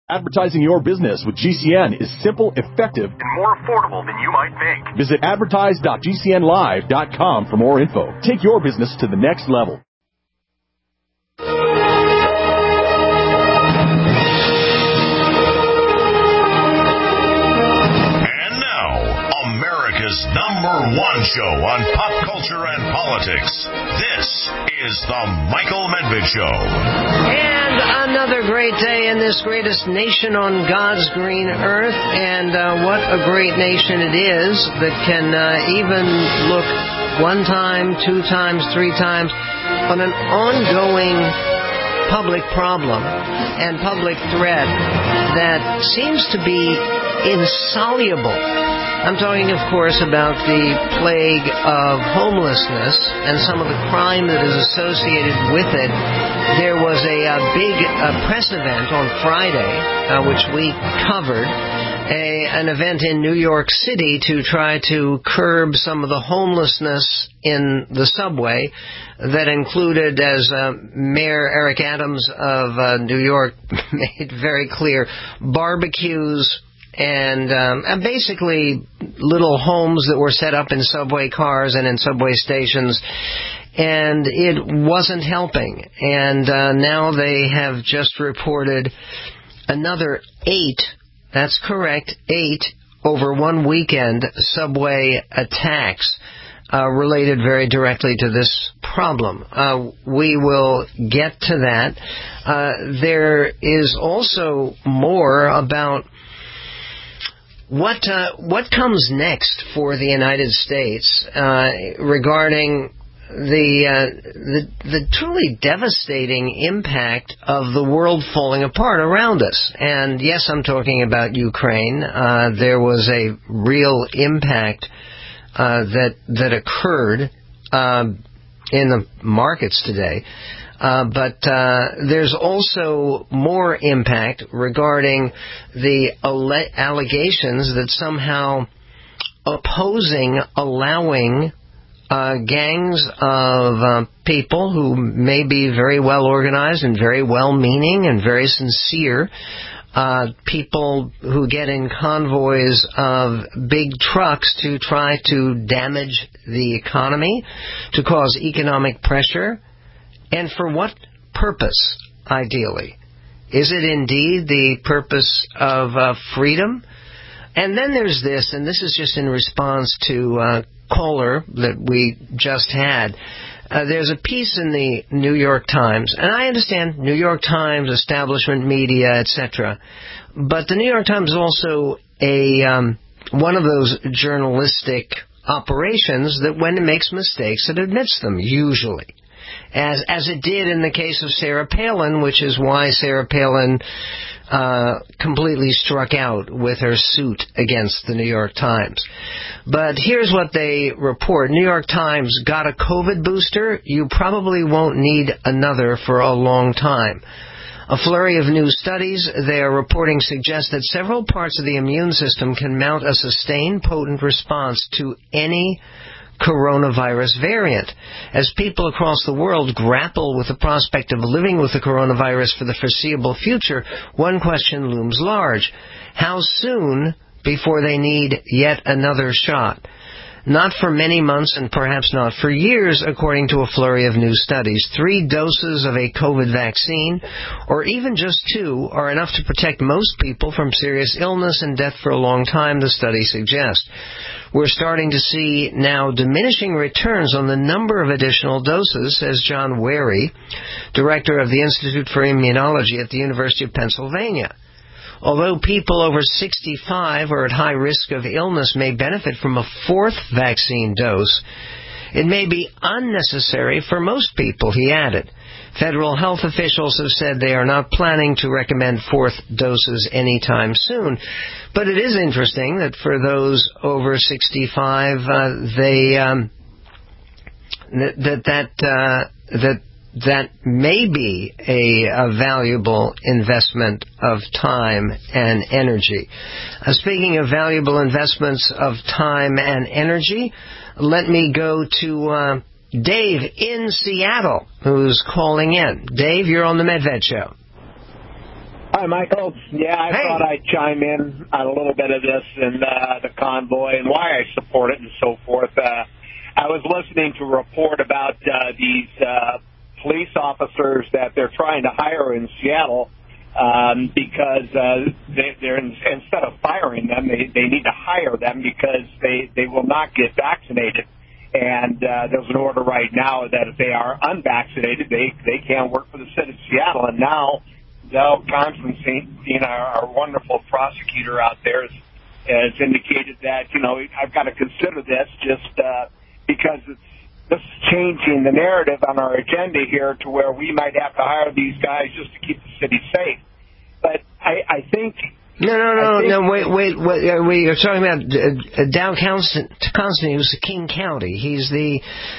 Advertising your business with GCN is simple, effective, and more affordable than you might think. Visit advertise.gcnlive.com for more info. Take your business to the next level. And now, America's #1 show on pop culture and politics. This is The Michael Medved Show. And another great day in this greatest nation on God's green earth. And what a great nation it is that can even look one time, two times, three times on an ongoing public problem and public threat that seems to be insoluble. I'm talking, of course, about the plague of homelessness and some of the crime that is associated with it. There was a big press event on Friday, which we covered, an event in New York City to try to curb some of the homelessness in the subway that included, as Mayor Eric Adams of New York made very clear, barbecues, and basically little homes that were set up in subway cars and in subway stations, and it wasn't helping. And now they have just reported another 8, that's correct, 8 over one weekend subway attacks related very directly to this problem. We will get to that. There is also more about what comes next for the United States regarding the truly devastating impact of the world falling apart around us. And yes, I'm talking about Ukraine. There was a real impact that occurred in the markets today. But there's also more impact regarding the allegations that somehow allowing gangs of people who may be very well organized and very well-meaning and very sincere, people who get in convoys of big trucks to try to damage the economy, to cause economic pressure. And for what purpose, ideally? Is it indeed the purpose of freedom? And then there's this, and this is just in response to a caller that we just had. There's a piece in the New York Times, and I understand New York Times, establishment media, etc. But the New York Times is also one of those journalistic operations that when it makes mistakes, it admits them, usually. As it did in the case of Sarah Palin, which is why Sarah Palin completely struck out with her suit against the New York Times. But here's what they report. New York Times got a COVID booster. You probably won't need another for a long time. A flurry of new studies they are reporting suggests that several parts of the immune system can mount a sustained, potent response to any coronavirus variant. As people across the world grapple with the prospect of living with the coronavirus for the foreseeable future, one question looms large. How soon before they need yet another shot? Not for many months and perhaps not for years, according to a flurry of new studies. 3 doses of a COVID vaccine, or even just 2, are enough to protect most people from serious illness and death for a long time, the study suggests. We're starting to see now diminishing returns on the number of additional doses, says John Wary, director of the Institute for Immunology at the University of Pennsylvania. Although people over 65 or at high risk of illness may benefit from a 4th vaccine dose, it may be unnecessary for most people, he added. Federal health officials have said they are not planning to recommend 4th doses anytime soon. But it is interesting that for those over 65, that may be a valuable investment of time and energy. Speaking of valuable investments of time and energy, let me go to Dave in Seattle, who's calling in. Dave, you're on the Medved Show. Hi, Michael. Yeah, I thought I'd chime in on a little bit of this and the convoy and why I support it and so forth. I was listening to a report about these police officers that they're trying to hire in Seattle because they're instead of firing them, they need to hire them because they will not get vaccinated. And there's an order right now that if they are unvaccinated, they can't work for the city of Seattle. And now Del Constantine, our wonderful prosecutor out there, has indicated that, I've got to consider this just because this is changing the narrative on our agenda here to where we might have to hire these guys just to keep the city safe. But I think... No, wait. We are talking about Dow Constantine, who's the King County. He's the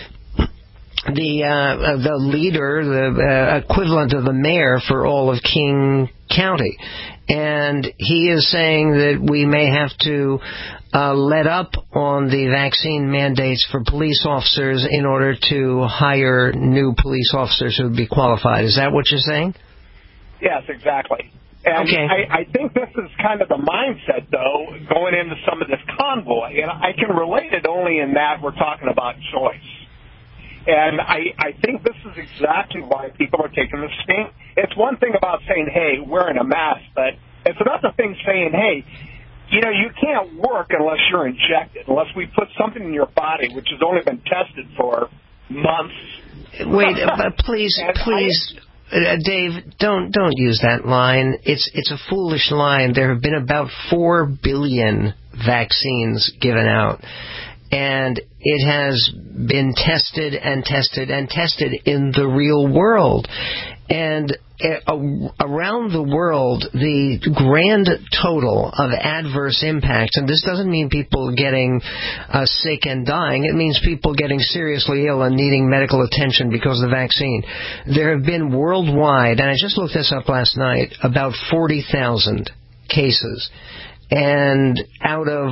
leader, the equivalent of the mayor for all of King County. And he is saying that we may have to let up on the vaccine mandates for police officers in order to hire new police officers who would be qualified. Is that what you're saying? Yes, exactly. And okay. I think this is kind of the mindset, though, going into some of this convoy. And I can relate it only in that we're talking about choice. And I think this is exactly why people are taking the stand. It's one thing about saying, hey, wearing a mask, but it's another thing saying, hey, you can't work unless you're injected, unless we put something in your body which has only been tested for months. Wait, please. Dave, don't use that line. It's a foolish line. There have been about 4 billion vaccines given out, and it has been tested and tested and tested in the real world. And around the world, the grand total of adverse impacts, and this doesn't mean people getting sick and dying, it means people getting seriously ill and needing medical attention because of the vaccine. There have been worldwide, and I just looked this up last night, about 40,000 cases. And out of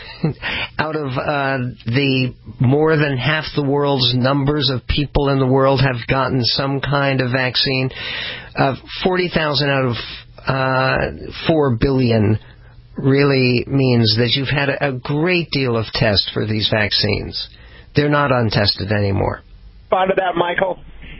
the more than half the world's numbers of people in the world have gotten some kind of vaccine, 40,000 out of 4 billion really means that you've had a great deal of test for these vaccines. They're not untested anymore. Onto that, Michael.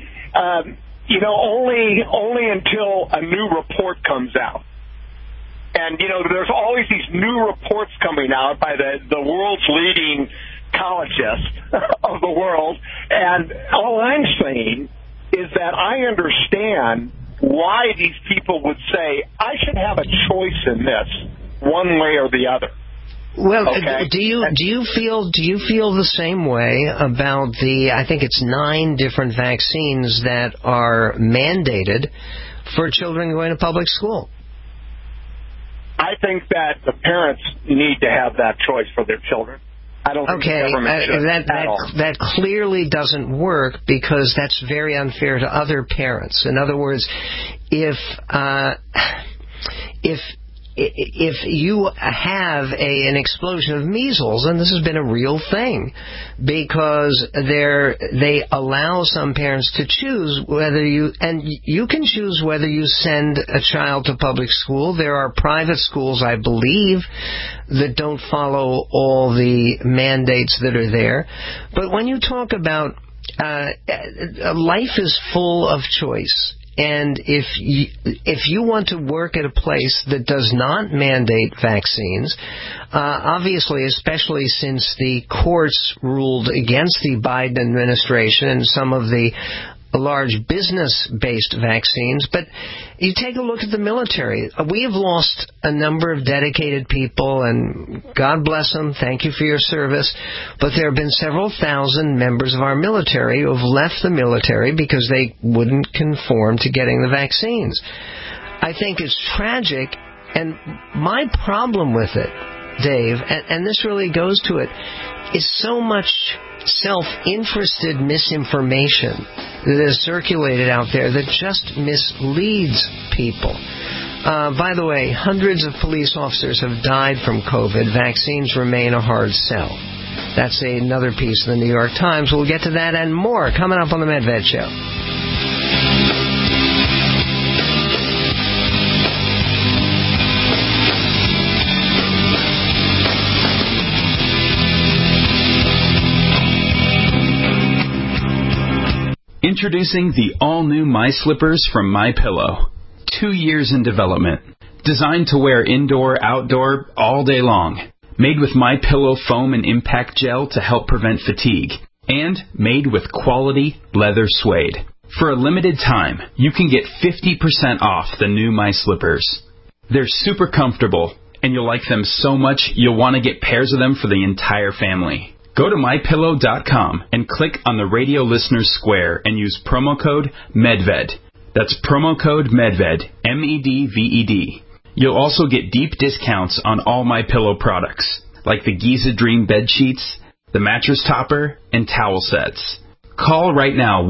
Only until a new report comes out. And, there's always these new reports coming out by the world's leading collegists of the world. And all I'm saying is that I understand why these people would say, I should have a choice in this, one way or the other. Well, okay? Do you feel the same way about I think it's 9 different vaccines that are mandated for children going to public school? I think that the parents need to have that choice for their children. I don't think the government should that clearly doesn't work because that's very unfair to other parents. In other words, if you have an explosion of measles, and this has been a real thing, because they allow some parents to choose whether you can choose whether you send a child to public school. There are private schools, I believe, that don't follow all the mandates that are there. But when you talk about life is full of choice. And if you want to work at a place that does not mandate vaccines, obviously, especially since the courts ruled against the Biden administration and some of the large business-based vaccines, but you take a look at the military. We have lost a number of dedicated people, and God bless them, thank you for your service, but there have been several thousand members of our military who have left the military because they wouldn't conform to getting the vaccines. I think it's tragic, and my problem with it, Dave, and this really goes to it, is so much self-interested misinformation that is circulated out there that just misleads people. By the way, hundreds of police officers have died from COVID. Vaccines remain a hard sell. That's another piece of the New York Times. We'll get to that and more coming up on the MedVed Show. Introducing the all-new My Slippers from MyPillow. 2 years in development. Designed to wear indoor, outdoor, all day long. Made with MyPillow foam and impact gel to help prevent fatigue. And made with quality leather suede. For a limited time, you can get 50% off the new My Slippers. They're super comfortable, and you'll like them so much you'll want to get pairs of them for the entire family. Go to MyPillow.com and click on the radio listeners square and use promo code MEDVED. That's promo code MEDVED, MEDVED. You'll also get deep discounts on all MyPillow products, like the Giza Dream bed sheets, the mattress topper, and towel sets. Call right now,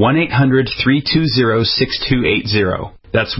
1-800-320-6280. That's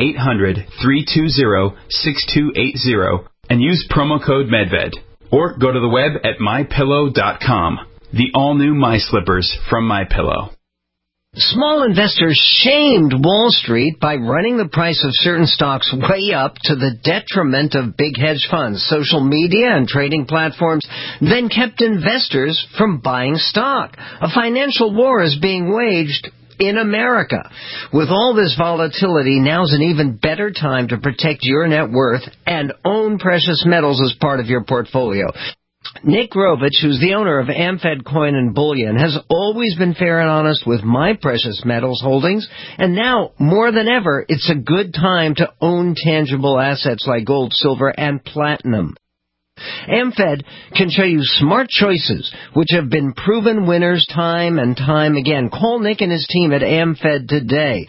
1-800-320-6280, and use promo code MEDVED. Or go to the web at MyPillow.com. The all-new My Slippers from MyPillow. Small investors shamed Wall Street by running the price of certain stocks way up to the detriment of big hedge funds. Social media and trading platforms then kept investors from buying stock. A financial war is being waged in America. With all this volatility, now's an even better time to protect your net worth and own precious metals as part of your portfolio. Nick Rovich, who's the owner of Amfed Coin and Bullion, has always been fair and honest with my precious metals holdings, and now, more than ever, it's a good time to own tangible assets like gold, silver, and platinum. Amfed can show you smart choices which have been proven winners time and time again. Call Nick and his team at Amfed today.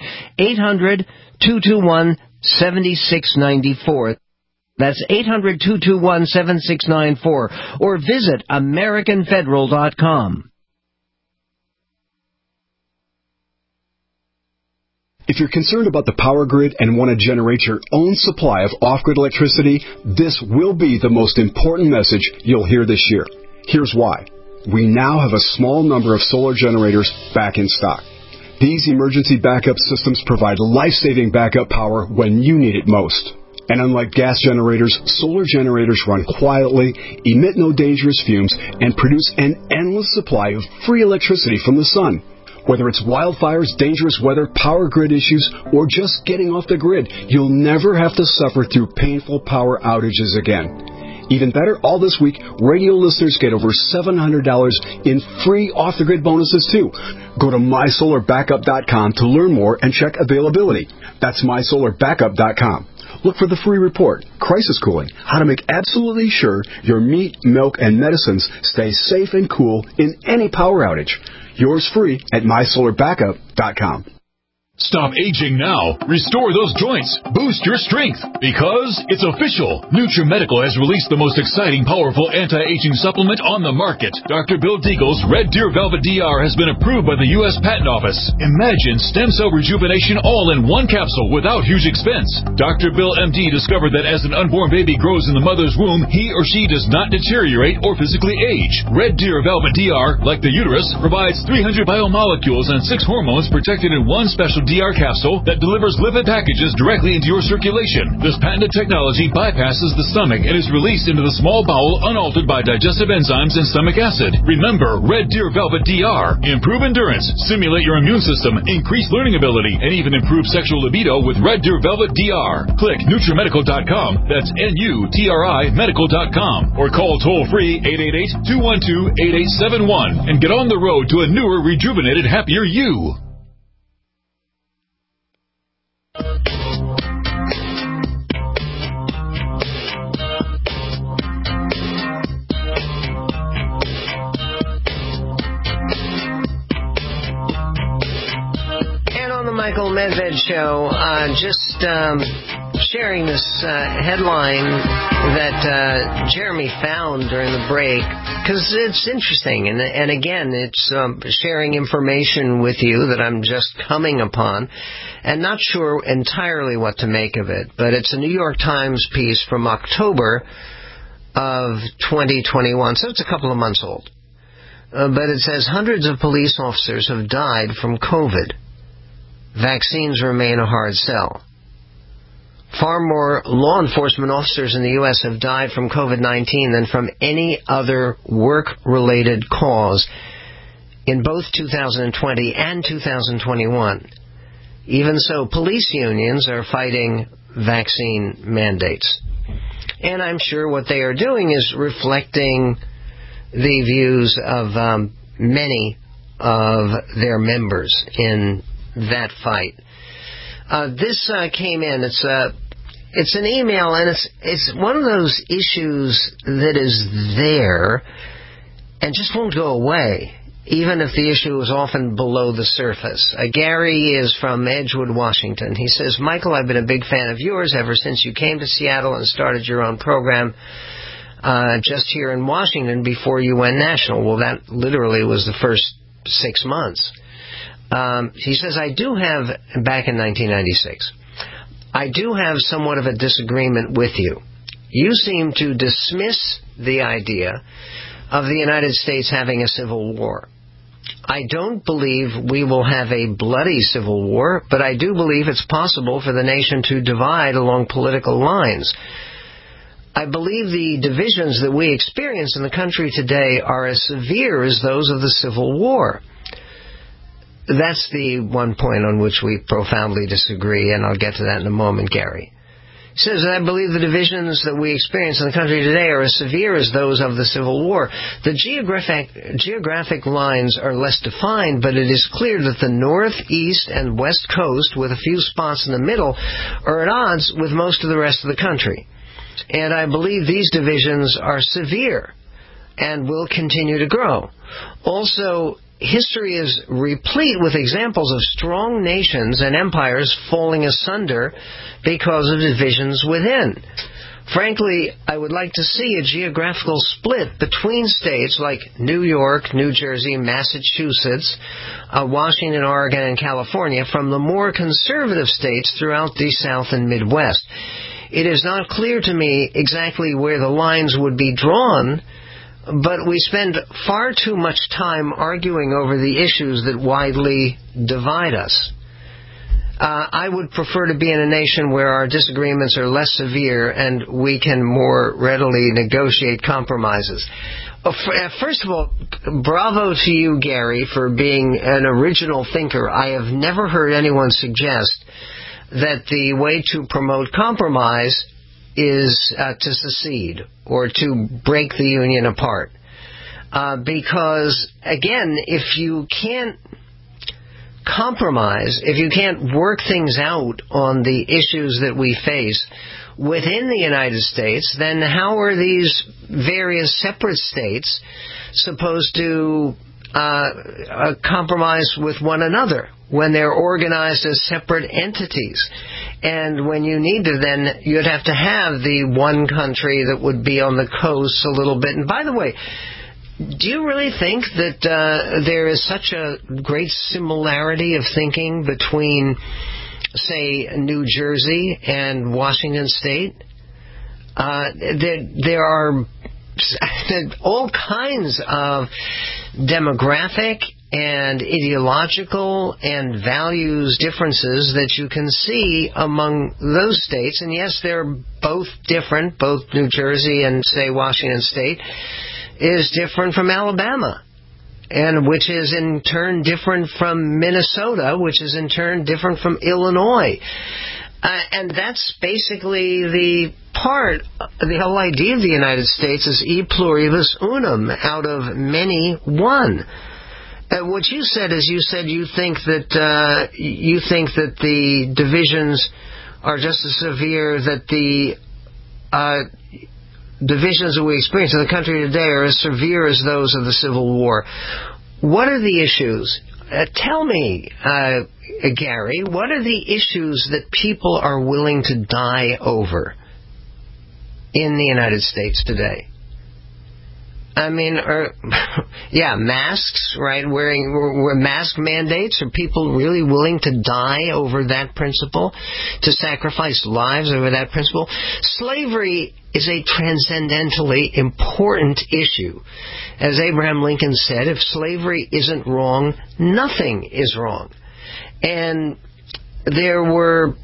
800-221-7694. That's 800-221-7694. Or visit AmericanFederal.com. If you're concerned about the power grid and want to generate your own supply of off-grid electricity, this will be the most important message you'll hear this year. Here's why. We now have a small number of solar generators back in stock. These emergency backup systems provide life-saving backup power when you need it most. And unlike gas generators, solar generators run quietly, emit no dangerous fumes, and produce an endless supply of free electricity from the sun. Whether it's wildfires, dangerous weather, power grid issues, or just getting off the grid, you'll never have to suffer through painful power outages again. Even better, all this week, radio listeners get over $700 in free off-the-grid bonuses, too. Go to MySolarBackup.com to learn more and check availability. That's MySolarBackup.com. Look for the free report, Crisis Cooling, how to make absolutely sure your meat, milk, and medicines stay safe and cool in any power outage. Yours free at MySolarBackup.com. Stop aging now. Restore those joints. Boost your strength. Because it's official. NutriMedical has released the most exciting, powerful anti-aging supplement on the market. Dr. Bill Deagle's Red Deer Velvet DR has been approved by the U.S. Patent Office. Imagine stem cell rejuvenation all in one capsule without huge expense. Dr. Bill MD discovered that as an unborn baby grows in the mother's womb, he or she does not deteriorate or physically age. Red Deer Velvet DR, like the uterus, provides 300 biomolecules and 6 hormones protected in one special DR capsule that delivers lipid packages directly into your circulation. This patented technology bypasses the stomach and is released into the small bowel unaltered by digestive enzymes and stomach acid. Remember, Red Deer Velvet DR. Improve endurance, stimulate your immune system, increase learning ability, and even improve sexual libido with Red Deer Velvet DR. Click NutriMedical.com, that's NUTRI Medical.com, or call toll-free 888-212-8871 and get on the road to a newer, rejuvenated, happier you. Michael Medved Show, just sharing this headline that Jeremy found during the break, because it's interesting, and again, it's sharing information with you that I'm just coming upon, and not sure entirely what to make of it, but it's a New York Times piece from October of 2021, so it's a couple of months old. But it says hundreds of police officers have died from COVID. Vaccines remain a hard sell. Far more law enforcement officers in the U.S. have died from COVID-19 than from any other work-related cause in both 2020 and 2021. Even so, police unions are fighting vaccine mandates. And I'm sure what they are doing is reflecting the views of many of their members in that fight. This came in. It's an email, and it's one of those issues that is there and just won't go away, even if the issue is often below the surface. Gary is from Edgewood, Washington. He says, Michael, I've been a big fan of yours ever since you came to Seattle and started your own program just here in Washington before you went national. Well, that literally was the first 6 months. He says, back in 1996, I do have somewhat of a disagreement with you. You seem to dismiss the idea of the United States having a civil war. I don't believe we will have a bloody civil war, but I do believe it's possible for the nation to divide along political lines. I believe the divisions that we experience in the country today are as severe as those of the Civil War. That's the one point on which we profoundly disagree, and I'll get to that in a moment, Gary. He says, I believe the divisions that we experience in the country today are as severe as those of the Civil War. The geographic lines are less defined, but it is clear that the North, East, and West Coast, with a few spots in the middle, are at odds with most of the rest of the country. And I believe these divisions are severe and will continue to grow. Also, history is replete with examples of strong nations and empires falling asunder because of divisions within. Frankly, I would like to see a geographical split between states like New York, New Jersey, Massachusetts, Washington, Oregon, and California from the more conservative states throughout the South and Midwest. It is not clear to me exactly where the lines would be drawn, but we spend far too much time arguing over the issues that widely divide us. I would prefer to be in a nation where our disagreements are less severe and we can more readily negotiate compromises. First of all, bravo to you, Gary, for being an original thinker. I have never heard anyone suggest that the way to promote compromise is to secede or to break the Union apart. Because, again, if you can't compromise, if you can't work things out on the issues that we face within the United States, then how are these various separate states supposed to compromise with one another when they're organized as separate entities? And when you need to, then you'd have to have the one country that would be on the coast a little bit. And by the way, do you really think that there is such a great similarity of thinking between, say, New Jersey and Washington State? There are all kinds of demographic and ideological and values differences that you can see among those states. And yes, they're both different. Both New Jersey and, say, Washington State is different from Alabama, and which is in turn different from Minnesota, which is in turn different from Illinois. And that's basically the whole idea of the United States is e pluribus unum, out of many one. What you said is you think that the divisions are just as severe, that the divisions that we experience in the country today are as severe as those of the Civil War. What are the issues? Tell me, Gary, what are the issues that people are willing to die over in the United States today? I mean, masks, right? Wearing mask mandates. Are people really willing to die over that principle? To sacrifice lives over that principle? Slavery is a transcendentally important issue. As Abraham Lincoln said, if slavery isn't wrong, nothing is wrong. And there were...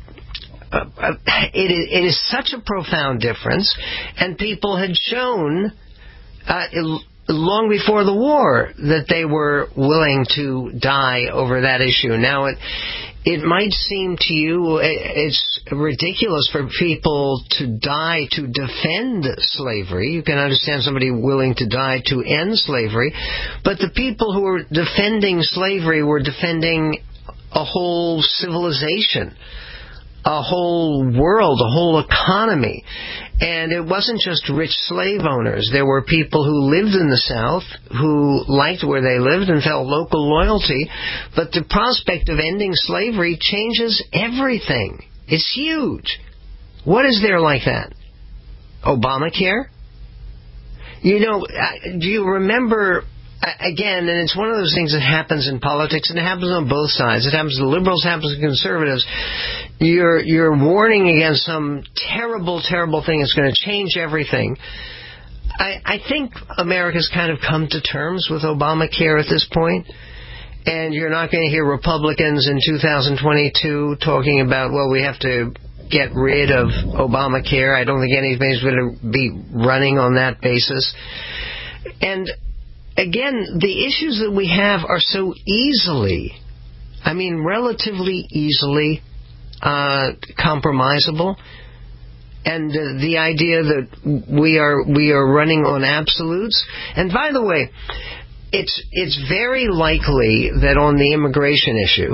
it is such a profound difference, and people had shown long before the war that they were willing to die over that issue. Now, it might seem to you it's ridiculous for people to die to defend slavery. You can understand somebody willing to die to end slavery, but the people who were defending slavery were defending a whole civilization, a whole world, a whole economy. And it wasn't just rich slave owners. There were people who lived in the South who liked where they lived and felt local loyalty. But the prospect of ending slavery changes everything. It's huge. What is there like that? Obamacare? You know, do you remember... Again, and it's one of those things that happens in politics, and it happens on both sides. It happens to liberals, it happens to conservatives. You're warning against some terrible, terrible thing that's going to change everything. I think America's kind of come to terms with Obamacare at this point, and you're not going to hear Republicans in 2022 talking about, well, we have to get rid of Obamacare. I don't think anybody's going to be running on that basis. And again, the issues that we have are so easily, relatively easily compromisable. And the idea that we are running on absolutes. And by the way, it's very likely that on the immigration issue,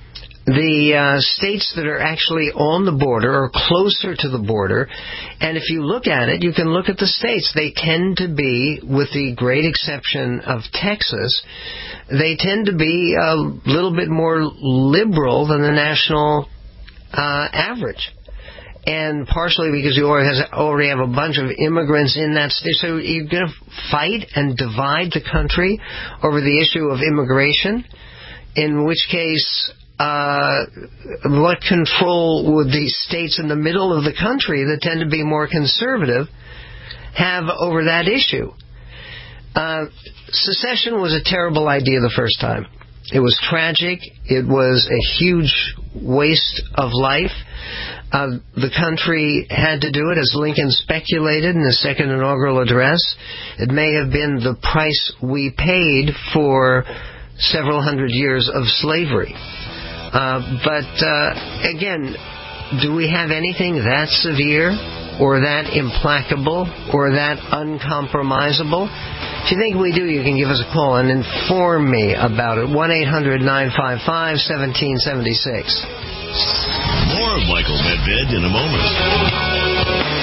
the states that are actually on the border or closer to the border, and if you look at it, you can look at the states. They tend to be, with the great exception of Texas, they tend to be a little bit more liberal than the national average. And partially because you already have a bunch of immigrants in that state. So you're going to fight and divide the country over the issue of immigration, in which case... what control would the states in the middle of the country that tend to be more conservative have over that issue? Secession was a terrible idea the first time. It was tragic. It was a huge waste of life. The country had to do it, as Lincoln speculated in his second inaugural address. It may have been the price we paid for several hundred years of slavery. But again, do we have anything that severe or that implacable or that uncompromisable? If you think we do, you can give us a call and inform me about it. 1-800-955-1776. More of Michael Medved in a moment.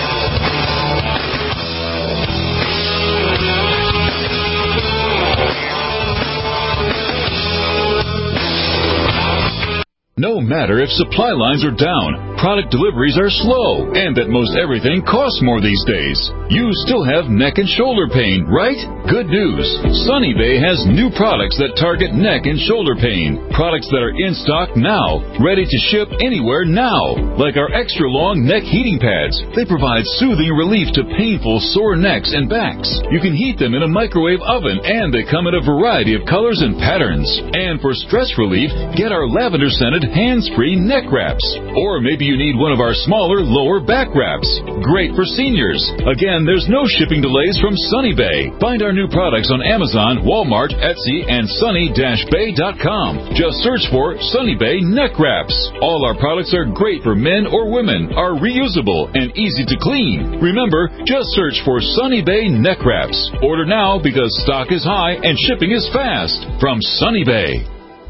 No matter if supply lines are down, product deliveries are slow, and that most everything costs more these days, you still have neck and shoulder pain, right? Good news. Sunny Bay has new products that target neck and shoulder pain. Products that are in stock now, ready to ship anywhere now. Like our extra long neck heating pads. They provide soothing relief to painful sore necks and backs. You can heat them in a microwave oven, and they come in a variety of colors and patterns. And for stress relief, get our lavender-scented hands-free neck wraps. Or maybe you need one of our smaller lower back wraps. Great for seniors. Again, there's no shipping delays from Sunny Bay. Find our new products on Amazon, Walmart, Etsy, and sunny-bay.com. Just search for Sunny Bay neck wraps. All our products are great for men or women, are reusable, and easy to clean. Remember, just search for Sunny Bay neck wraps. Order now because stock is high and shipping is fast. From Sunny Bay.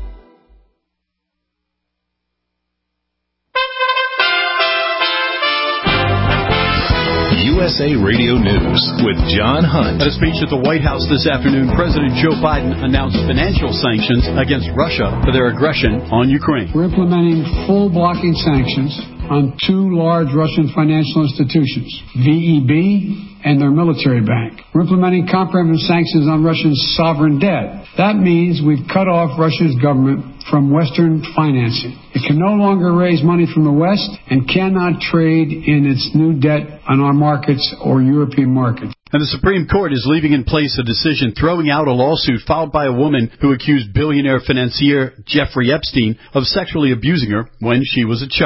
USA Radio News with John Hunt. At a speech at the White House this afternoon, President Joe Biden announced financial sanctions against Russia for their aggression on Ukraine. We're implementing full blocking sanctions on two large Russian financial institutions, VEB and their military bank. We're implementing comprehensive sanctions on Russia's sovereign debt. That means we've cut off Russia's government from Western financing. It can no longer raise money from the West and cannot trade in its new debt on our markets or European markets. And the Supreme Court is leaving in place a decision throwing out a lawsuit filed by a woman who accused billionaire financier Jeffrey Epstein of sexually abusing her when she was a child.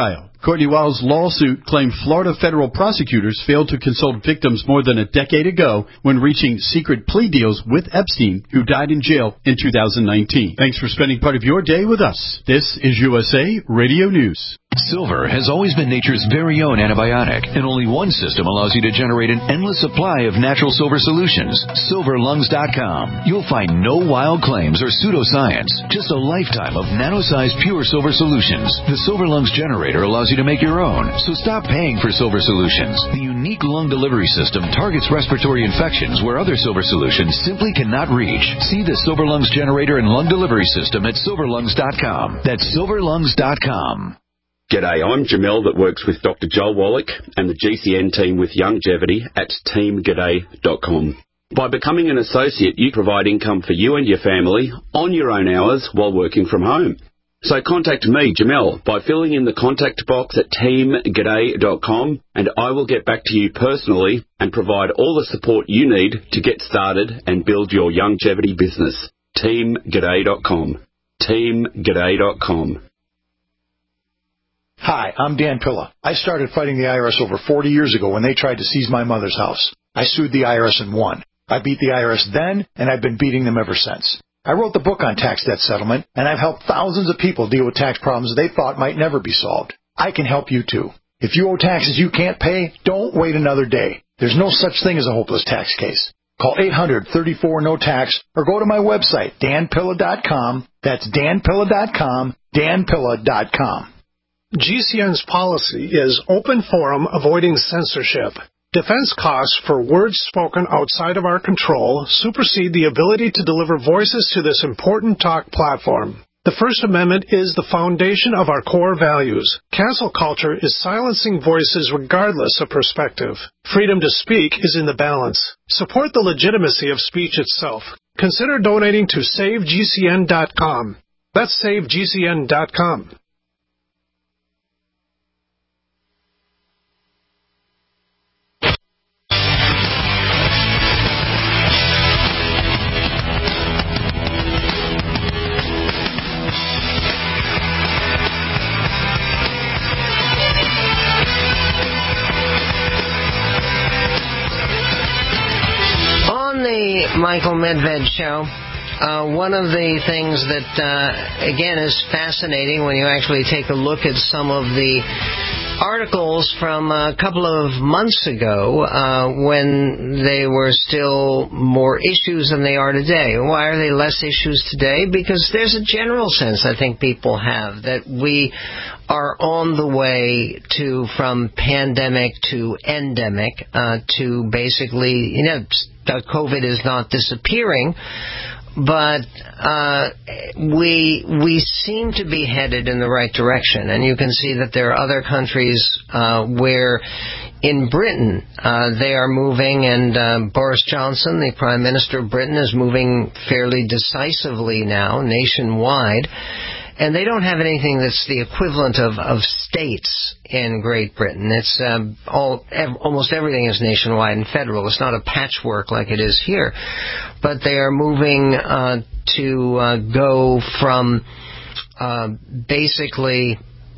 Courtney Wiles' lawsuit claimed Florida federal prosecutors failed to consult victims more than a decade ago when reaching secret plea deals with Epstein, who died in jail in 2019. Thanks for spending part of your day with us. This is USA Radio News. Silver has always been nature's very own antibiotic, and only one system allows you to generate an endless supply of natural silver solutions. SilverLungs.com. You'll find no wild claims or pseudoscience, just a lifetime of nano-sized pure silver solutions. The Silver Lungs generator allows you to make your own, so stop paying for silver solutions. The unique lung delivery system targets respiratory infections where other silver solutions simply cannot reach. See the Silver Lungs generator and lung delivery system at SilverLungs.com. That's SilverLungs.com. G'day, I'm Jamel that works with Dr. Joel Wallach and the GCN team with Longevity at teamg'day.com. By becoming an associate, you provide income for you and your family on your own hours while working from home. So contact me, Jamel, by filling in the contact box at teamg'day.com, and I will get back to you personally and provide all the support you need to get started and build your longevity business. teamg'day.com. teamg'day.com. Hi, I'm Dan Pilla. I started fighting the IRS over 40 years ago when they tried to seize my mother's house. I sued the IRS and won. I beat the IRS then, and I've been beating them ever since. I wrote the book on tax debt settlement, and I've helped thousands of people deal with tax problems they thought might never be solved. I can help you too. If you owe taxes you can't pay, don't wait another day. There's no such thing as a hopeless tax case. Call 800-34-NO-TAX or go to my website, danpilla.com. That's danpilla.com, danpilla.com. GCN's policy is open forum, avoiding censorship. Defense costs for words spoken outside of our control supersede the ability to deliver voices to this important talk platform. The First Amendment is the foundation of our core values. Cancel culture is silencing voices regardless of perspective. Freedom to speak is in the balance. Support the legitimacy of speech itself. Consider donating to SaveGCN.com. That's SaveGCN.com. Michael Medved Show. One of the things that, again, is fascinating when you actually take a look at some of the articles from a couple of months ago when they were still more issues than they are today. Why are they less issues today? Because there's a general sense I think people have that we are on the way from pandemic to endemic to basically, COVID is not disappearing, but we seem to be headed in the right direction. And you can see that there are other countries where in Britain they are moving, and Boris Johnson, the Prime Minister of Britain, is moving fairly decisively now nationwide. And they don't have anything that's the equivalent of states in Great Britain. It's almost everything is nationwide and federal. It's not a patchwork like it is here. But they are moving to go from basically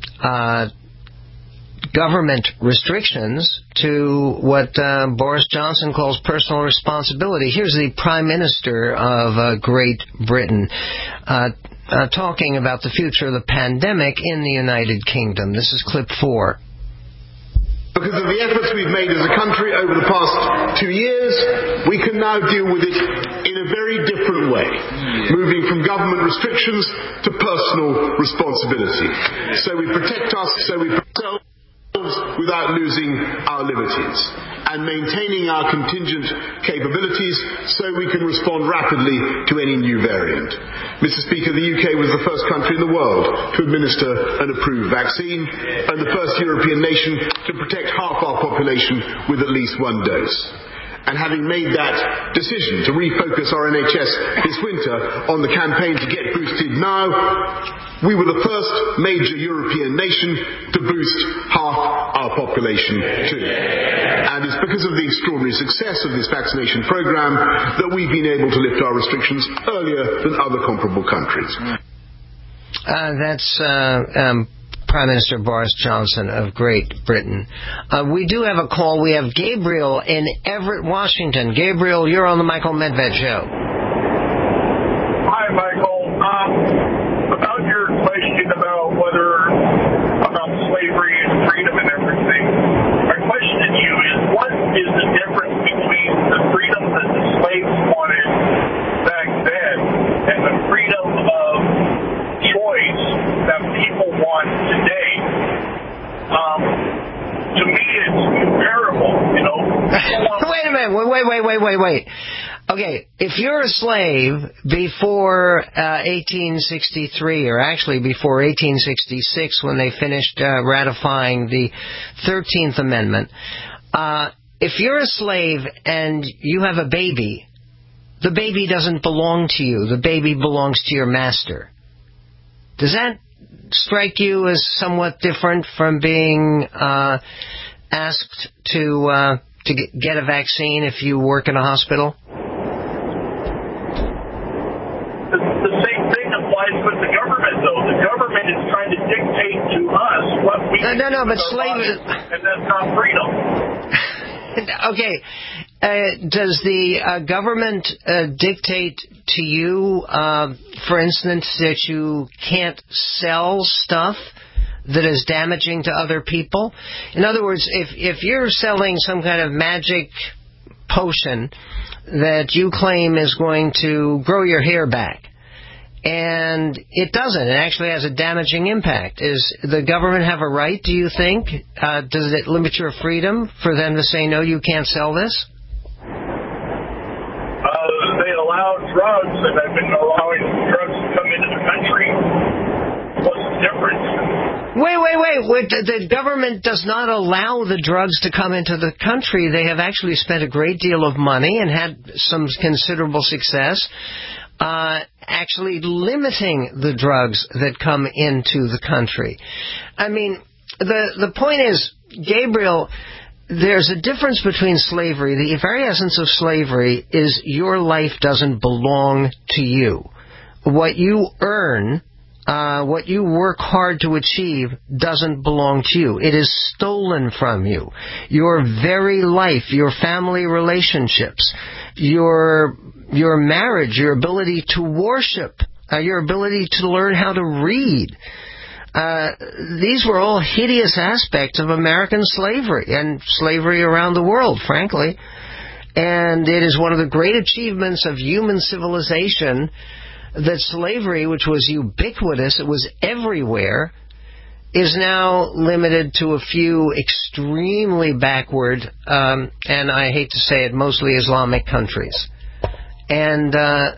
government restrictions to what Boris Johnson calls personal responsibility. Here's the Prime Minister of Great Britain talking about the future of the pandemic in the United Kingdom. This is clip 4. Because of the efforts we've made as a country over the past 2 years, we can now deal with it in a very different way, moving from government restrictions to personal responsibility. So we protect ourselves without losing our liberties, and maintaining our contingent capabilities so we can respond rapidly to any new variant. Mr. Speaker, the UK was the first country in the world to administer an approved vaccine, and the first European nation to protect half our population with at least one dose. And having made that decision to refocus our NHS this winter on the campaign to get boosted now, we were the first major European nation to boost half our population too. And it's because of the extraordinary success of this vaccination program that we've been able to lift our restrictions earlier than other comparable countries. That's Prime Minister Boris Johnson of Great Britain. We do have a call. We have Gabriel in Everett, Washington. Gabriel, you're on the Michael Medved Show. Hi, Michael. About your question about slavery and freedom and everything, my question to you is, what is the difference between the freedom that the slaves wanted back then and the freedom of choice that people want today? To me, it's comparable, you know. Wait a minute. Wait. Okay, if you're a slave before 1863, or actually before 1866 when they finished ratifying the 13th Amendment, if you're a slave and you have a baby, the baby doesn't belong to you. The baby belongs to your master. Does that strike you as somewhat different from being asked to get a vaccine if you work in a hospital? The same thing applies with the government, though. The government is trying to dictate to us what we but slavery, and that's not freedom. Okay. Does the government dictate to you, for instance, that you can't sell stuff that is damaging to other people? In other words, if you're selling some kind of magic potion that you claim is going to grow your hair back, and it doesn't, it actually has a damaging impact, does the government have a right, do you think? Does it limit your freedom for them to say, no, you can't sell this? They allow drugs, and I've been allowing drugs to come into the country. What's the difference? Wait. The government does not allow the drugs to come into the country. They have actually spent a great deal of money and had some considerable success actually limiting the drugs that come into the country. I mean, the point is, Gabriel, there's a difference between slavery. The very essence of slavery is your life doesn't belong to you. What you earn, what you work hard to achieve, doesn't belong to you. It is stolen from you. Your very life, your family relationships, your marriage, your ability to worship, your ability to learn how to read. These were all hideous aspects of American slavery and slavery around the world, frankly. And it is one of the great achievements of human civilization that slavery, which was ubiquitous, it was everywhere, is now limited to a few extremely backward, and I hate to say it, mostly Islamic countries. And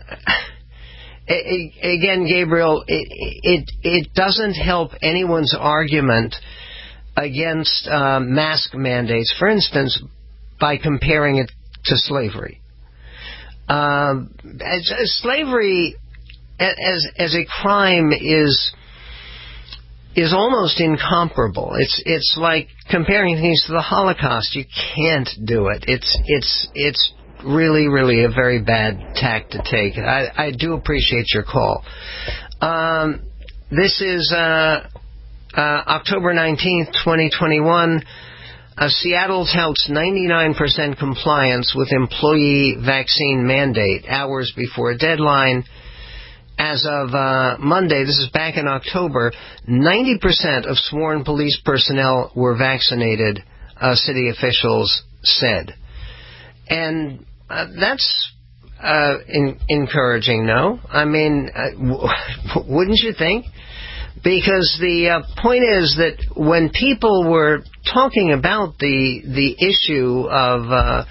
again, Gabriel, it doesn't help anyone's argument against mask mandates, for instance, by comparing it to slavery. Slavery as a crime is almost incomparable. It's like comparing things to the Holocaust. You can't do it. It's really, really a very bad tack to take. I do appreciate your call. This is October 19th, 2021. Seattle touts 99% compliance with employee vaccine mandate hours before deadline. As of Monday, this is back in October, 90% of sworn police personnel were vaccinated, city officials said. And that's encouraging, no? I mean, wouldn't you think? Because the point is that when people were talking about the issue of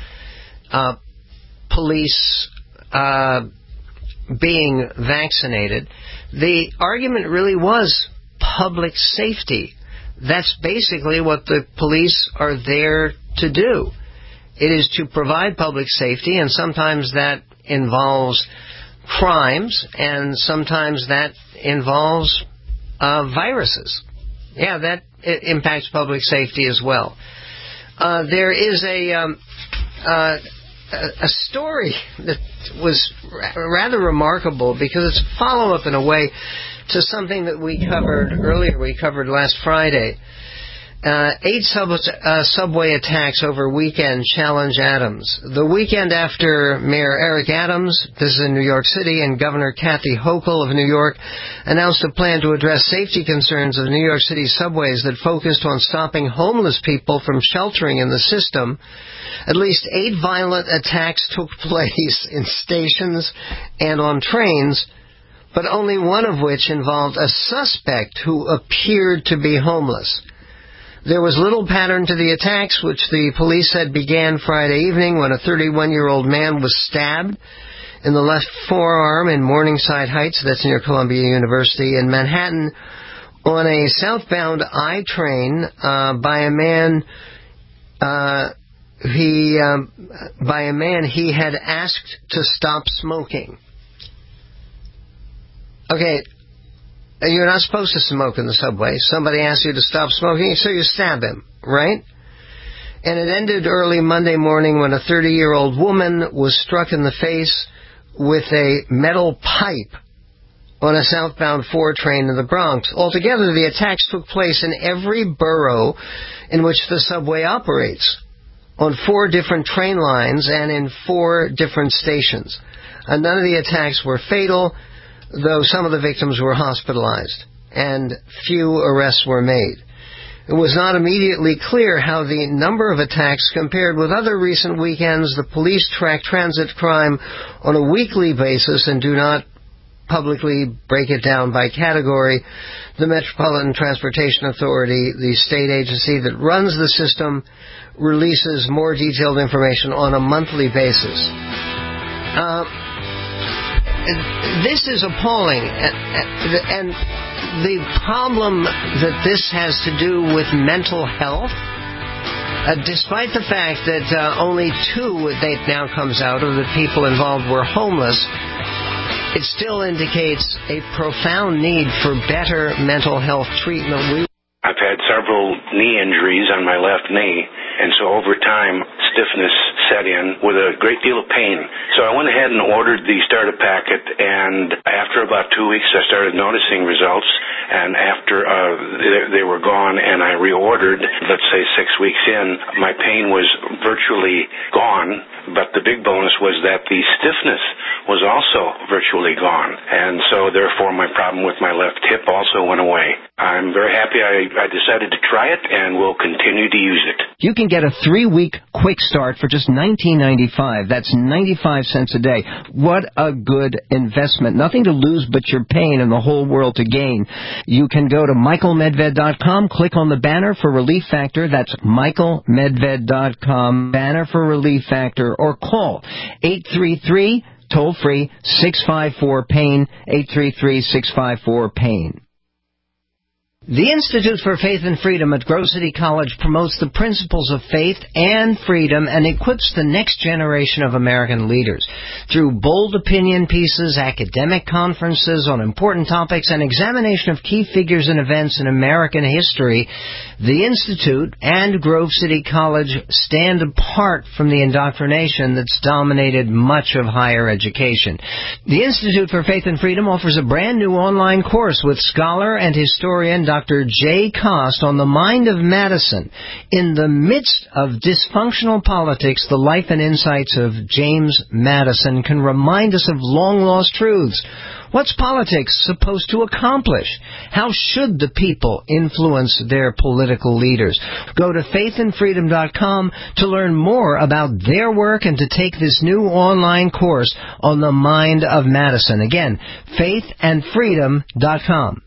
police being vaccinated, the argument really was public safety. That's basically what the police are there to do. It is to provide public safety, and sometimes that involves crimes, and sometimes that involves viruses. Yeah, that impacts public safety as well. There is a story that was rather remarkable because it's a follow-up in a way to something that we covered earlier. We covered last Friday. 8 subway attacks over weekend challenge Adams. The weekend after Mayor Eric Adams, this is in New York City, and Governor Kathy Hochul of New York announced a plan to address safety concerns of New York City subways that focused on stopping homeless people from sheltering in the system. At least 8 violent attacks took place in stations and on trains, but only one of which involved a suspect who appeared to be homeless. There was little pattern to the attacks, which the police said began Friday evening when a 31-year-old man was stabbed in the left forearm in Morningside Heights, that's near Columbia University, in Manhattan, on a southbound I train by a man he had asked to stop smoking. Okay. You're not supposed to smoke in the subway. Somebody asks you to stop smoking, so you stab him, right? And it ended early Monday morning when a 30-year-old woman was struck in the face with a metal pipe on a southbound 4 train in the Bronx. Altogether, the attacks took place in every borough in which the subway operates, on 4 different train lines and in 4 different stations. And none of the attacks were fatal, though some of the victims were hospitalized, and few arrests were made. It was not immediately clear how the number of attacks compared with other recent weekends. The police track transit crime on a weekly basis and do not publicly break it down by category. The Metropolitan Transportation Authority, the state agency that runs the system, releases more detailed information on a monthly basis. This is appalling, and the problem that this has to do with mental health, despite the fact that only 2, it now comes out, of the people involved were homeless, it still indicates a profound need for better mental health treatment. I've had several knee injuries on my left knee, and so over time, stiffness set in with a great deal of pain. So I went ahead and ordered the starter packet, and after about 2 weeks, I started noticing results, and after they were gone and I reordered, let's say 6 weeks in, my pain was virtually gone, but the big bonus was that the stiffness was also virtually gone, and so therefore my problem with my left hip also went away. I'm very happy I decided to try it, and will continue to use it. You can get a 3-week quick start for just $19.95. That's 95 cents a day. What a good investment. Nothing to lose but your pain and the whole world to gain. You can go to michaelmedved.com, click on the banner for Relief Factor. That's michaelmedved.com, banner for Relief Factor, or call 833 toll-free 654-PAIN, 833-654-PAIN. The Institute for Faith and Freedom at Grove City College promotes the principles of faith and freedom and equips the next generation of American leaders. Through bold opinion pieces, academic conferences on important topics, and examination of key figures and events in American history, the Institute and Grove City College stand apart from the indoctrination that's dominated much of higher education. The Institute for Faith and Freedom offers a brand new online course with scholar and historian Dr. Jay Cost on the mind of Madison. In the midst of dysfunctional politics, the life and insights of James Madison can remind us of long-lost truths. What's politics supposed to accomplish? How should the people influence their political leaders? Go to faithandfreedom.com to learn more about their work and to take this new online course on the mind of Madison. Again, faithandfreedom.com.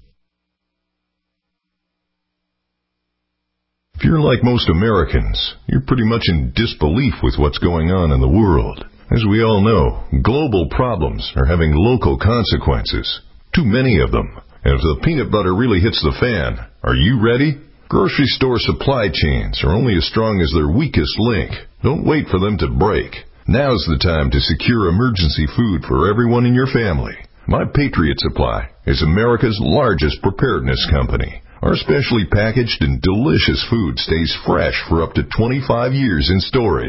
If you're like most Americans, you're pretty much in disbelief with what's going on in the world. As we all know, global problems are having local consequences. Too many of them. And if the peanut butter really hits the fan, are you ready? Grocery store supply chains are only as strong as their weakest link. Don't wait for them to break. Now's the time to secure emergency food for everyone in your family. My Patriot Supply is America's largest preparedness company. Our specially packaged and delicious food stays fresh for up to 25 years in storage.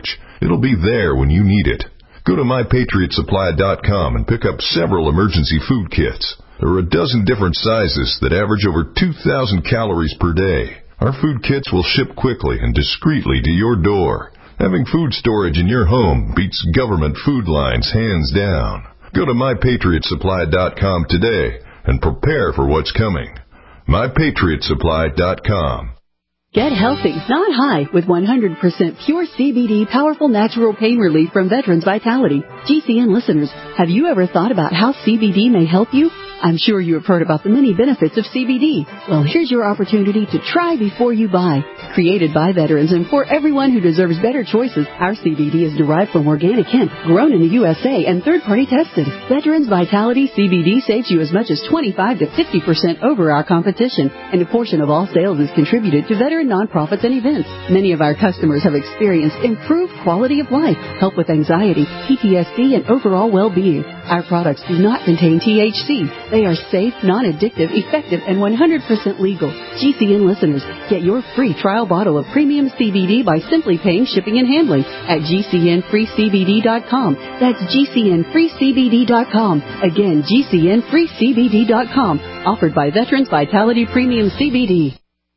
It'll be there when you need it. Go to MyPatriotSupply.com and pick up several emergency food kits. There are a dozen different sizes that average over 2,000 calories per day. Our food kits will ship quickly and discreetly to your door. Having food storage in your home beats government food lines hands down. Go to MyPatriotSupply.com today and prepare for what's coming. MyPatriotSupply.com. Get healthy, not high, with 100% pure CBD powerful natural pain relief from Veterans Vitality. GCN listeners, have you ever thought about how CBD may help you? I'm sure you have heard about the many benefits of CBD. Well, here's your opportunity to try before you buy. Created by veterans and for everyone who deserves better choices, our CBD is derived from organic hemp, grown in the USA, and third-party tested. Veterans Vitality CBD saves you as much as 25 to 50% over our competition, and a portion of all sales is contributed to veteran nonprofits and events. Many of our customers have experienced improved quality of life, help with anxiety, PTSD, and overall well-being. Our products do not contain THC. They are safe, non-addictive, effective, and 100% legal. GCN listeners, get your free trial bottle of premium CBD by simply paying shipping and handling at GCNFreeCBD.com. That's GCNFreeCBD.com. Again, GCNFreeCBD.com. Offered by Veterans Vitality Premium CBD.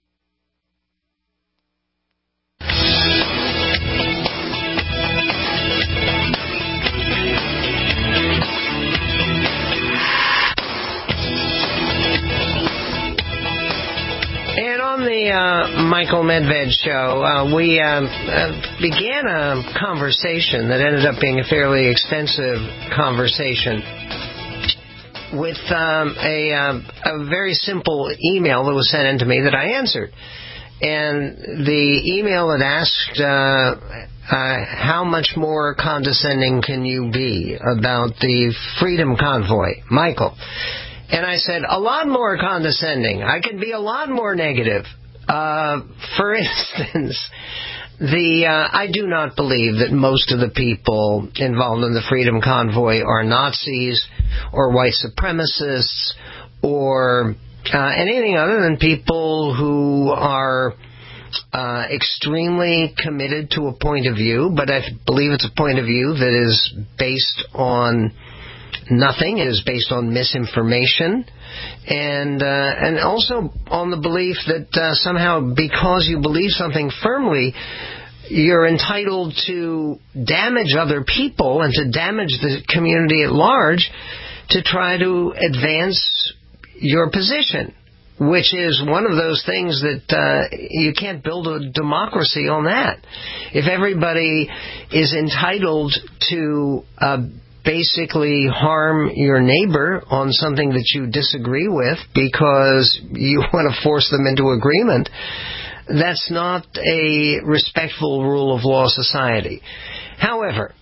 On the Michael Medved show, we began a conversation that ended up being a fairly extensive conversation with a very simple email that was sent in to me that I answered. And the email had asked, how much more condescending can you be about the Freedom Convoy, Michael? And I said, a lot more condescending. I can be a lot more negative. For instance, I do not believe that most of the people involved in the Freedom Convoy are Nazis or white supremacists or anything other than people who are extremely committed to a point of view, but I believe it's a point of view that is based on nothing. It is based on misinformation and also on the belief that somehow because you believe something firmly, you're entitled to damage other people and to damage the community at large to try to advance your position, which is one of those things that you can't build a democracy on that. If everybody is entitled to basically harm your neighbor on something that you disagree with because you want to force them into agreement, that's not a respectful rule of law society. However,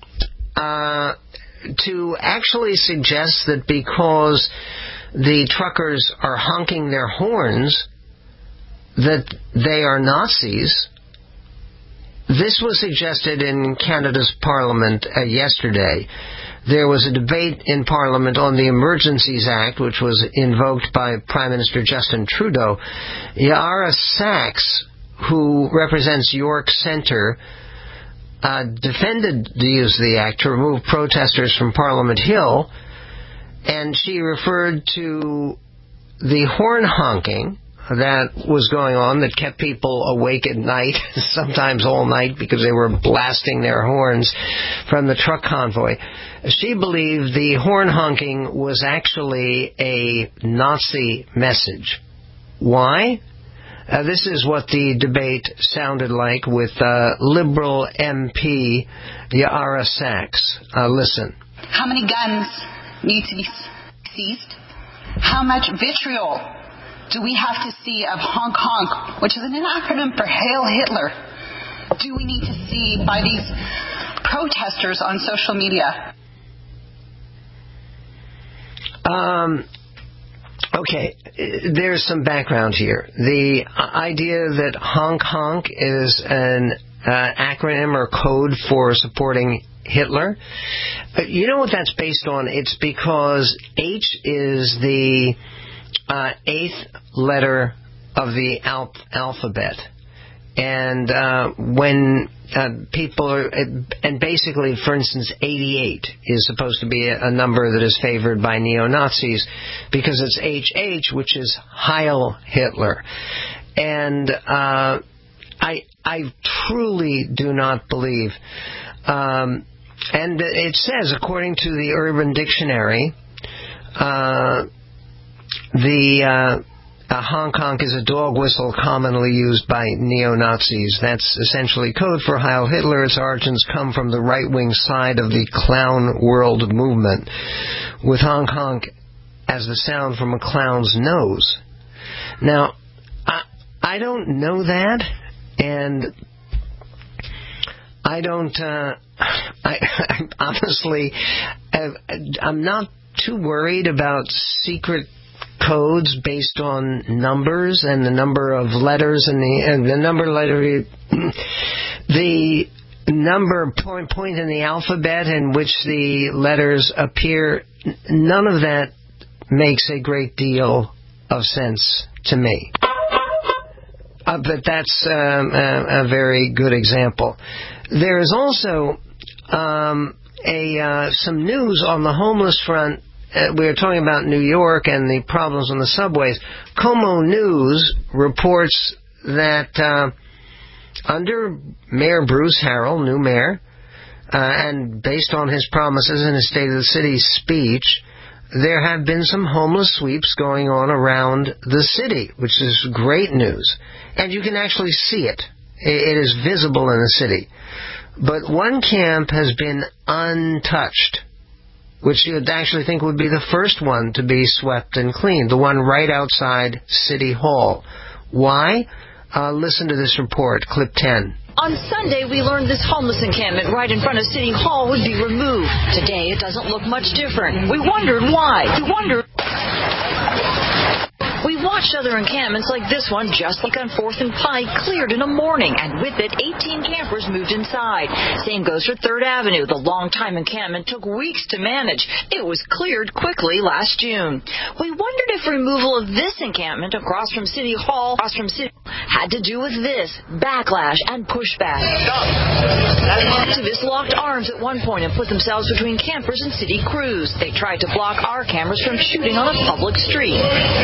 to actually suggest that because the truckers are honking their horns that they are Nazis, this was suggested in Canada's Parliament yesterday. There was a debate in Parliament on the Emergencies Act, which was invoked by Prime Minister Justin Trudeau. Yara Sachs, who represents York Centre, defended the use of the act to remove protesters from Parliament Hill, and she referred to the horn honking that was going on that kept people awake at night, sometimes all night, because they were blasting their horns from the truck convoy. She believed the horn honking was actually a Nazi message. Why? This is what the debate sounded like with Liberal MP Yara Sachs. Listen. How many guns need to be seized? How much vitriol do we have to see of honk honk, which is an acronym for Hail Hitler, do we need to see by these protesters on social media? Okay, there's some background here. The idea that honk honk is an acronym or code for supporting Hitler, you know what that's based on? It's because H is the 8th letter of the alphabet. And when people are, and basically, for instance, 88 is supposed to be a number that is favored by neo-Nazis because it's HH, which is Heil Hitler. And I truly do not believe, and it says, according to the Urban Dictionary, honk honk is a dog whistle commonly used by neo-Nazis. That's essentially code for Heil Hitler. Its origins come from the right-wing side of the clown world movement, with honk honk as the sound from a clown's nose. Now, I don't know that, and I don't, honestly, I'm not too worried about secret codes based on numbers and the number of letters and the number point in the alphabet in which the letters appear. None of that makes a great deal of sense to me. But that's a very good example. There is also some news on the homeless front. We were talking about New York and the problems on the subways. Como News reports that under Mayor Bruce Harrell, new mayor, and based on his promises in his State of the City speech, there have been some homeless sweeps going on around the city, which is great news. And you can actually see it. It is visible in the city. But one camp has been untouched, which you'd actually think would be the first one to be swept and cleaned, the one right outside City Hall. Why? Listen to this report, clip 10. On Sunday, we learned this homeless encampment right in front of City Hall would be removed. Today, it doesn't look much different. We wondered why. We watched other encampments like this one, just like on 4th and Pike, cleared in a morning, and with it, 18 campers moved inside. Same goes for 3rd Avenue. The long-time encampment took weeks to manage. It was cleared quickly last June. We wondered if removal of this encampment across from City Hall had to do with this, backlash and pushback. Activists locked arms at one point and put themselves between campers and city crews. They tried to block our cameras from shooting on a public street.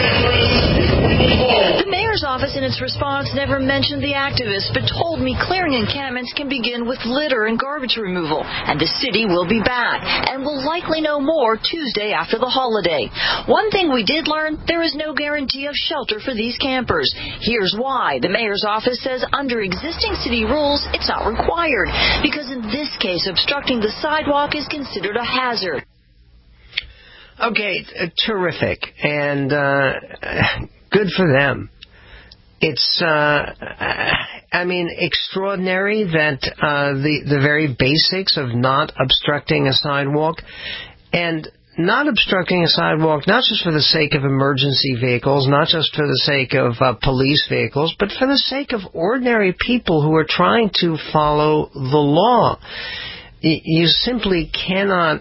The mayor's office in its response never mentioned the activists, but told me clearing encampments can begin with litter and garbage removal, and the city will be back, and will likely know more Tuesday after the holiday. One thing we did learn, there is no guarantee of shelter for these campers. Here's why. The mayor's office says under existing city rules, it's not required, because in this case, obstructing the sidewalk is considered a hazard. Okay, terrific, and good for them. It's, extraordinary that the very basics of not obstructing a sidewalk, and not obstructing a sidewalk not just for the sake of emergency vehicles, not just for the sake of police vehicles, but for the sake of ordinary people who are trying to follow the law. You simply cannot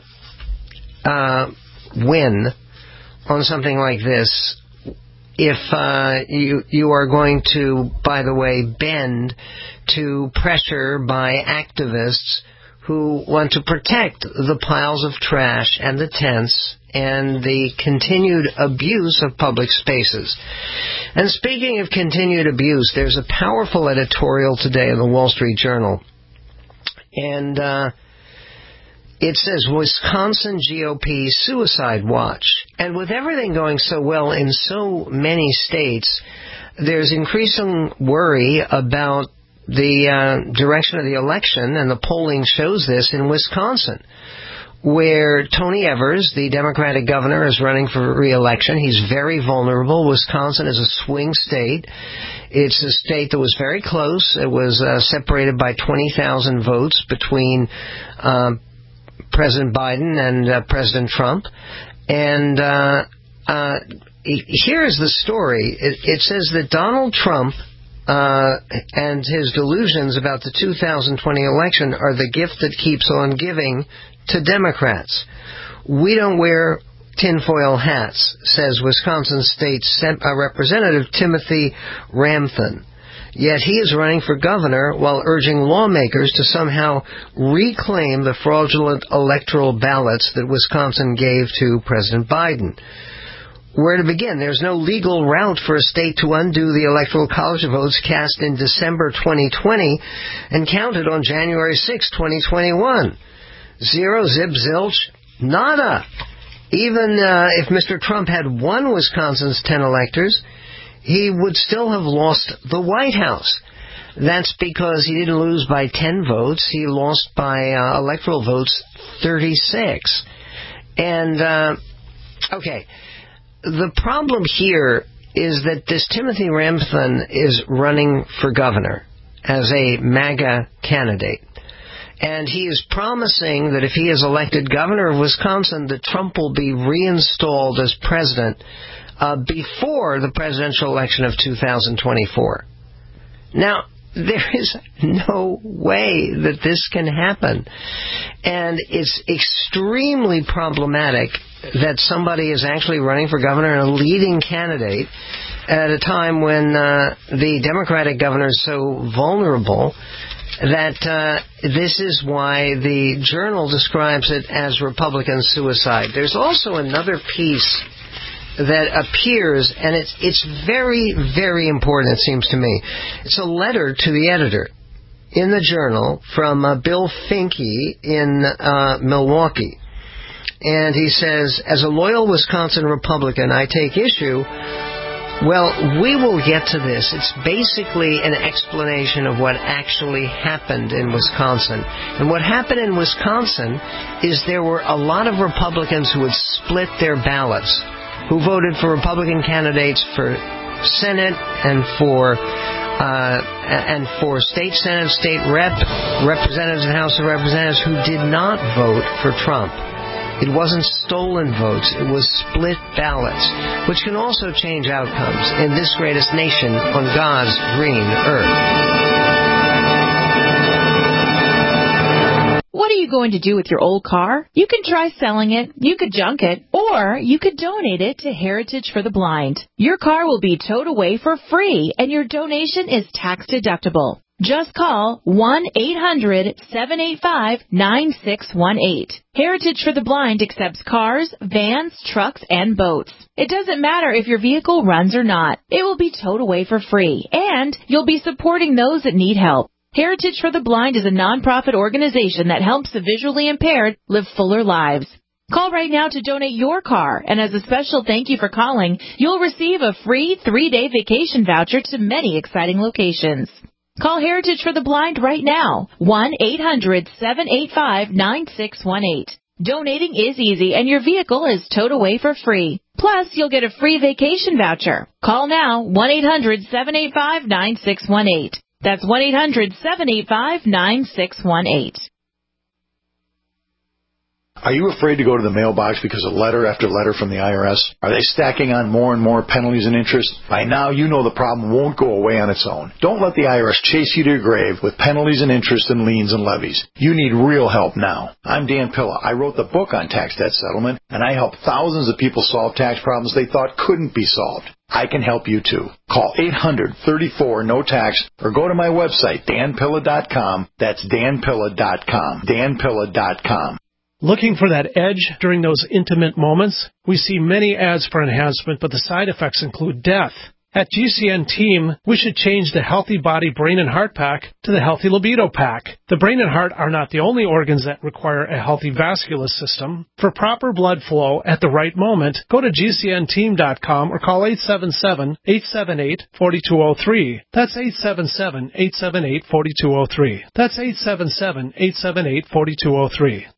win on something like this if you are going to, by the way, bend to pressure by activists who want to protect the piles of trash and the tents and the continued abuse of public spaces. And speaking of continued abuse, there's a powerful editorial today in the Wall Street Journal. And it says, Wisconsin GOP Suicide Watch. And with everything going so well in so many states, there's increasing worry about the direction of the election, and the polling shows this in Wisconsin, where Tony Evers, the Democratic governor, is running for re-election. He's very vulnerable. Wisconsin is a swing state. It's a state that was very close. It was separated by 20,000 votes between President Biden and President Trump. And here's the story. It says that Donald Trump and his delusions about the 2020 election are the gift that keeps on giving to Democrats. We don't wear tinfoil hats, says Wisconsin State Representative Timothy Ramthun. Yet he is running for governor while urging lawmakers to somehow reclaim the fraudulent electoral ballots that Wisconsin gave to President Biden. Where to begin? There's no legal route for a state to undo the Electoral College votes cast in December 2020 and counted on January 6, 2021. Zero, zip, zilch, nada. Even if Mr. Trump had won Wisconsin's 10 electors, he would still have lost the White House. That's because he didn't lose by 10 votes. He lost by electoral votes 36. And, okay, the problem here is that this Timothy Ramthun is running for governor as a MAGA candidate. And he is promising that if he is elected governor of Wisconsin, that Trump will be reinstalled as president before the presidential election of 2024. Now, there is no way that this can happen. And it's extremely problematic that somebody is actually running for governor and a leading candidate at a time when the Democratic governor is so vulnerable that this is why the Journal describes it as Republican suicide. There's also another piece that appears, and it's very, very important, it seems to me. It's a letter to the editor in the Journal from Bill Finke in Milwaukee. And he says, as a loyal Wisconsin Republican, I take issue. Well, we will get to this. It's basically an explanation of what actually happened in Wisconsin. And what happened in Wisconsin is there were a lot of Republicans who had split their ballots, who voted for Republican candidates for Senate and for state Senate, state representatives and House of Representatives who did not vote for Trump. It wasn't stolen votes, it was split ballots, which can also change outcomes in this greatest nation on God's green earth. What are you going to do with your old car? You can try selling it, you could junk it, or you could donate it to Heritage for the Blind. Your car will be towed away for free, and your donation is tax deductible. Just call 1-800-785-9618. Heritage for the Blind accepts cars, vans, trucks, and boats. It doesn't matter if your vehicle runs or not. It will be towed away for free, and you'll be supporting those that need help. Heritage for the Blind is a nonprofit organization that helps the visually impaired live fuller lives. Call right now to donate your car, and as a special thank you for calling, you'll receive a free 3-day vacation voucher to many exciting locations. Call Heritage for the Blind right now, 1-800-785-9618. Donating is easy, and your vehicle is towed away for free. Plus, you'll get a free vacation voucher. Call now, 1-800-785-9618. That's 1-800-785-9618. Are you afraid to go to the mailbox because of letter after letter from the IRS? Are they stacking on more and more penalties and interest? By now, you know the problem won't go away on its own. Don't let the IRS chase you to your grave with penalties and interest and liens and levies. You need real help now. I'm Dan Pilla. I wrote the book on tax debt settlement, and I help thousands of people solve tax problems they thought couldn't be solved. I can help you too. Call 800-34-NO-TAX or go to my website, danpilla.com. That's danpilla.com. danpilla.com. Looking for that edge during those intimate moments? We see many ads for enhancement, but the side effects include death. At GCN Team, we should change the Healthy Body, Brain, and Heart Pack to the Healthy Libido Pack. The brain and heart are not the only organs that require a healthy vascular system. For proper blood flow at the right moment, go to GCNteam.com or call 877-878-4203. That's 877-878-4203. That's 877-878-4203.